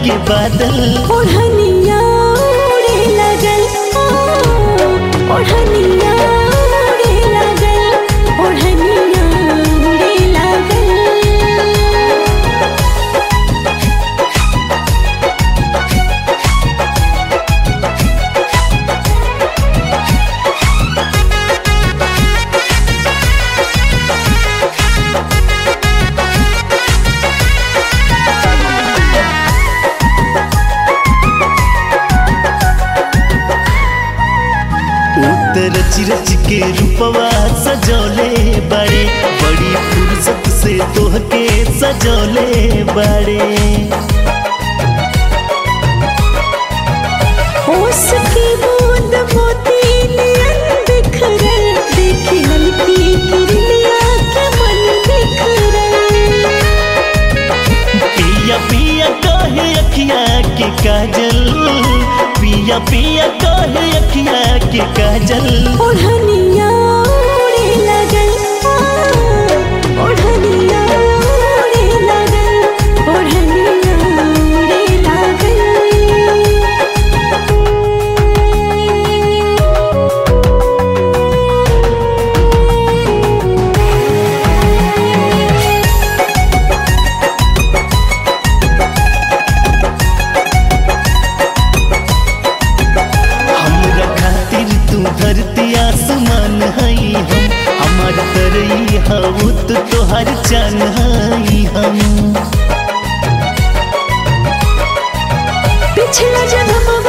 के बादल। ओढ़निया उड़े लगल, ओढ़निया उड़े लगल, ओढ़निया उड़े लगल। रच रच के रूपवा सजौले बड़े, बड़ी फुर्सत से तोहके सजौले बड़े। होश की बूंद मोती नियन बिखरल, देखी हल्की किरनिया के मन बिखरल। पिया पिया कहे अखिया के काजल, पिया पिया कहे अखिया के काजल। ओढ़निया उड़े लगल, ओढ़निया उड़े लगल, ओढ़निया उड़े लगल। धरती आसमान हई हम, हमार तरई हऊ तो तोहर चान हई हम। पिछला जन्म